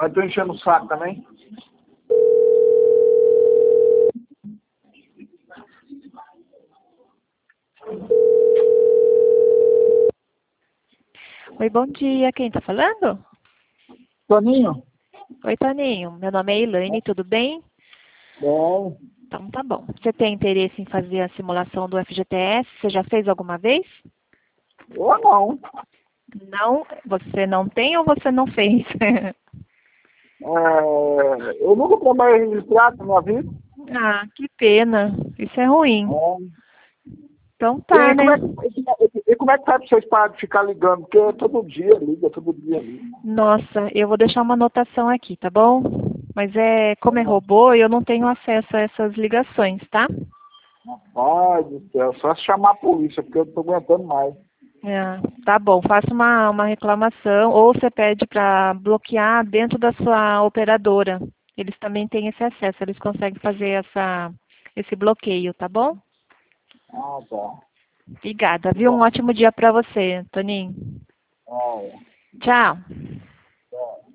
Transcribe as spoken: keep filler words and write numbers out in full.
Aí tô enchendo o saco também. Oi, bom dia. Quem tá falando? Toninho? Oi, Toninho. Meu nome é Elaine, tudo bem? Bom. Então tá bom. Você tem interesse em fazer a simulação do F G T S? Você já fez alguma vez? Ou não. Não, você não tem ou você não fez? É, eu nunca trabalhei registrado na minha vida. Ah, que pena. Isso é ruim. É. Então tá, E né? como, é, que- e como é que faz pra vocês pararem de ficar ligando? Porque todo dia liga, todo dia liga. Nossa, eu vou deixar uma anotação aqui, tá bom? Mas é, como é robô, eu não tenho acesso a essas ligações, tá? Rapaz do céu, só se chamar a polícia, porque eu não tô aguentando mais. É, tá bom, faça uma, uma reclamação ou você pede para bloquear dentro da sua operadora. Eles também têm esse acesso, eles conseguem fazer essa, esse bloqueio, tá bom? Ah, tá. Obrigada, Tá viu? Um bom. ótimo dia para você, Toninho. Ah, é. Tchau.